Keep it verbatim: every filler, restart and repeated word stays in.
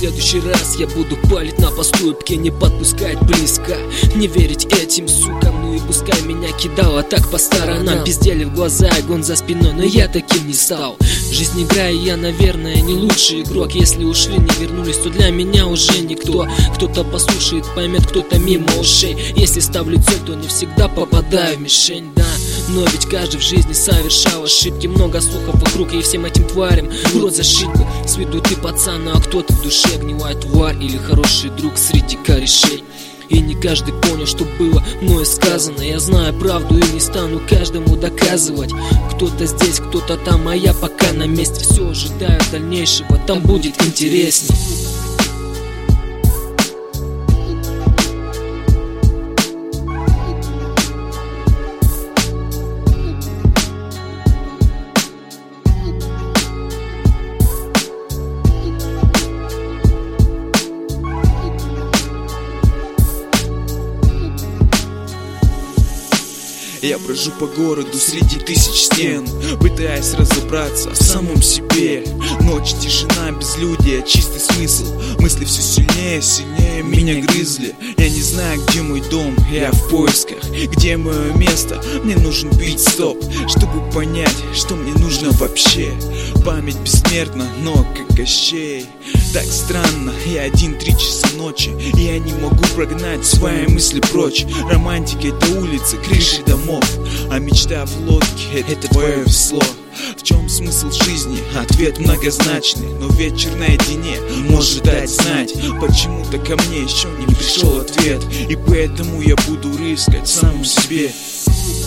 следующий раз я буду палить на поступке, не подпускать близко, не верить этим сукам. Ну и пускай меня кидало так по сторонам, пиздели в глаза, гон за спиной, но я таким не стал. Жизнь играю, я, наверное, не лучший игрок. Если ушли, не вернулись, то для меня уже никто. Кто-то послушает, поймет, кто-то мимо ушей. Если ставлю цель, то не всегда попадаю в мишень, да. Но ведь каждый в жизни совершал ошибки. Много слухов вокруг, и всем этим тварям в рот зашить бы. С виду ты пацан, а кто ты в душе? Гнилая тварь или хороший друг среди корешей? И не каждый понял, что было мною сказано. Я знаю правду и не стану каждому доказывать. Кто-то здесь, кто-то там, а я пока на месте. Все ожидаю дальнейшего, там будет интересней. Я брожу по городу среди тысяч стен, пытаясь разобраться в самом себе. Ночь, тишина, безлюдие, чистый смысл. Мысли все сильнее, сильнее меня грызли. Я не знаю, где мой дом, я в поисках. Где мое место? Мне нужен бить стоп, чтобы понять, что мне нужно вообще. Память бессмертна, но как Кощей. Так странно, я один три часа ночи, и я не могу прогнать свои мысли прочь. Романтика — это улицы, крыши домов, а мечта в лодке — это твое весло. В чем смысл жизни? Ответ многозначный, но вечер наедине может дать знать. Почему-то ко мне еще не пришел ответ, и поэтому я буду рыскать в самом себе.